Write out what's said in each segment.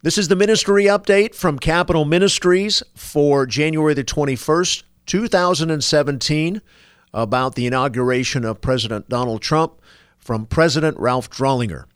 This is the ministry update from Capital Ministries for January the 21st, 2017, about the inauguration of President Donald Trump from President Ralph Drollinger.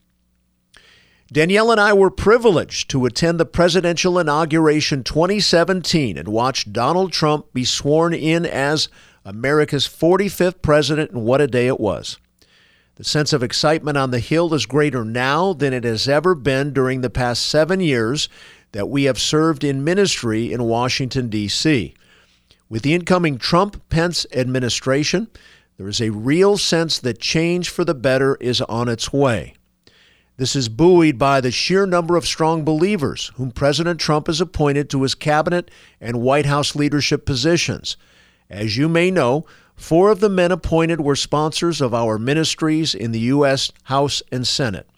Danielle and I were privileged to attend the presidential inauguration 2017 and watch Donald Trump be sworn in as America's 45th president, and what a day it was. The sense of excitement on the Hill is greater now than it has ever been during the past 7 years that we have served in ministry in Washington, D.C. With the incoming Trump-Pence administration, there is a real sense that change for the better is on its way. This is buoyed by the sheer number of strong believers whom President Trump has appointed to his cabinet and White House leadership positions. As you may know, 4 of the men appointed were sponsors of our ministries in the U.S. House and Senate.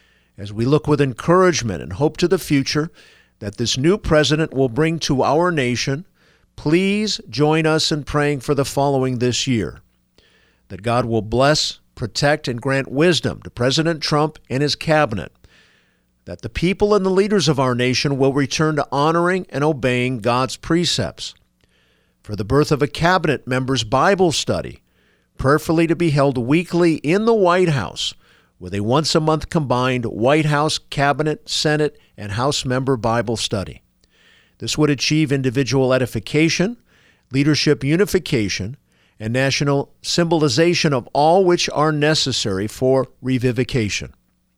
As we look with encouragement and hope to the future that this new president will bring to our nation, please join us in praying for the following this year: that God will bless, protect, and grant wisdom to President Trump and his cabinet, that the people and the leaders of our nation will return to honoring and obeying God's precepts, for the birth of a cabinet members' Bible study, prayerfully to be held weekly in the White House, with a once-a-month combined White House, Cabinet, Senate, and House member Bible study. This would achieve individual edification, leadership unification, and national symbolization of all which are necessary for revivification.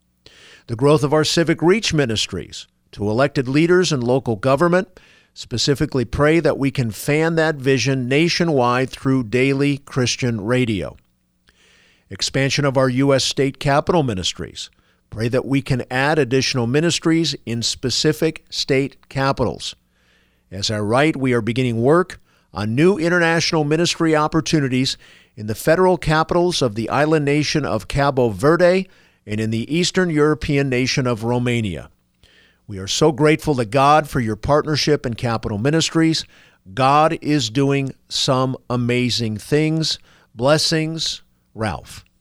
The growth of our civic reach ministries to elected leaders in local government, specifically pray that we can fan that vision nationwide through daily Christian radio. Expansion of our U.S. state capital ministries. Pray that we can add additional ministries in specific state capitals. As I write, we are beginning work on new international ministry opportunities in the federal capitals of the island nation of Cabo Verde and in the Eastern European nation of Romania. We are so grateful to God for your partnership in Capital Ministries. God is doing some amazing things. Blessings, Ralph.